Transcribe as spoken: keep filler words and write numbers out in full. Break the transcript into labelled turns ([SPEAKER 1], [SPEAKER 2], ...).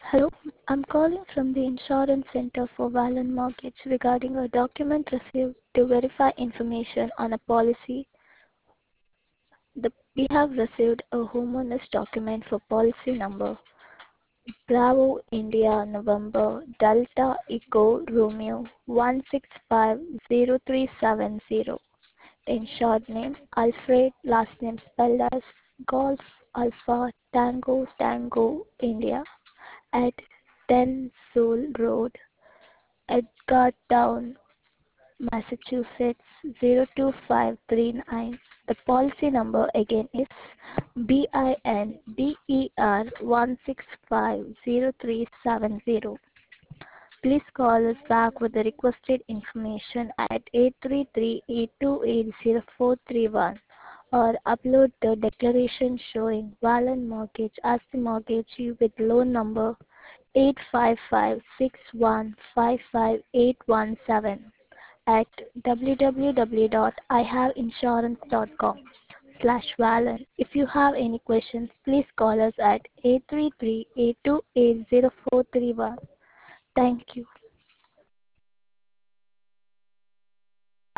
[SPEAKER 1] Hello, I'm calling from the Insurance Center for Vallon Mortgage regarding a document received to verify information on a policy. The, we have received a homeowner's document for policy number Bravo India November Delta Echo Romeo one six five zero three seven zero. Insured name Alfred, last name spelled as Golf Alpha Tango Tango India at ten Soul Road, Edgartown, Massachusetts zero two five three nine. The policy number again is B I N D E R one six five zero three seven zero. Please call us back with the requested information at eight three three, eight two eight, zero four three one or upload the declaration showing Vallon Mortgage as the mortgagee with loan number eight five five six one five five eight one seven at w w w dot i have insurance dot com slash Vallon. If you have any questions, please call us at eight three three, eight two eight, zero four three one. Thank you.